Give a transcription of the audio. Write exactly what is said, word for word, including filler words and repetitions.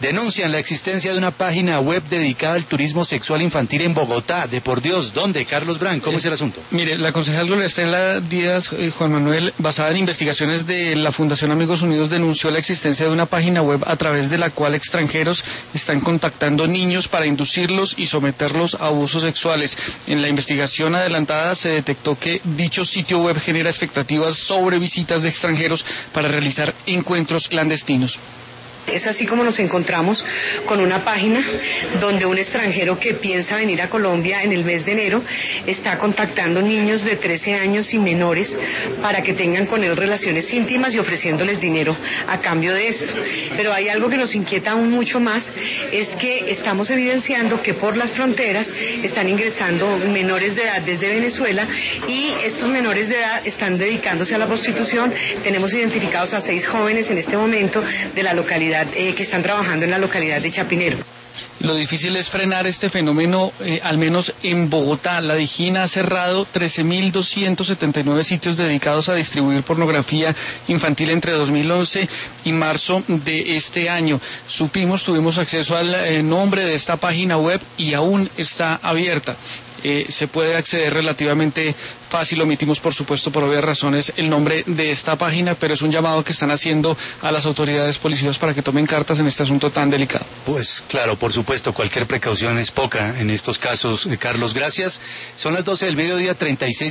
denuncian la existencia de una página web dedicada al turismo sexual infantil en Bogotá. De por Dios, ¿dónde? Carlos Brand, ¿cómo eh, es el asunto? Mire, la concejal Gloria Estela Díaz, eh, Juan Manuel, basada en investigaciones de la Fundación Amigos Unidos, denunció la existencia de una página web a través de la cual extranjeros están contactando niños para inducirlos y someterlos a abusos sexuales. En la investigación adelantada se detectó que dicho sitio web genera expectativas sobre visitas de extranjeros para realizar encuentros clandestinos. Es así como nos encontramos con una página donde un extranjero que piensa venir a Colombia en el mes de enero está contactando niños de trece años y menores para que tengan con él relaciones íntimas y ofreciéndoles dinero a cambio de esto. Pero hay algo que nos inquieta aún mucho más, es que estamos evidenciando que por las fronteras están ingresando menores de edad desde Venezuela y estos menores de edad están dedicándose a la prostitución. Tenemos identificados a seis jóvenes en este momento de la localidad Eh, que están trabajando en la localidad de Chapinero. Lo difícil es frenar este fenómeno, eh, al menos en Bogotá. La DIJÍN ha cerrado trece mil doscientos setenta y nueve sitios dedicados a distribuir pornografía infantil entre dos mil once y marzo de este año. Supimos, tuvimos acceso al eh, nombre de esta página web y aún está abierta. Eh, se puede acceder relativamente fácil, omitimos por supuesto por obvias razones el nombre de esta página, pero es un llamado que están haciendo a las autoridades policíacas para que tomen cartas en este asunto tan delicado. Pues claro, por supuesto, cualquier precaución es poca en estos casos. eh, Carlos, gracias. Son las doce del mediodía, treinta y seis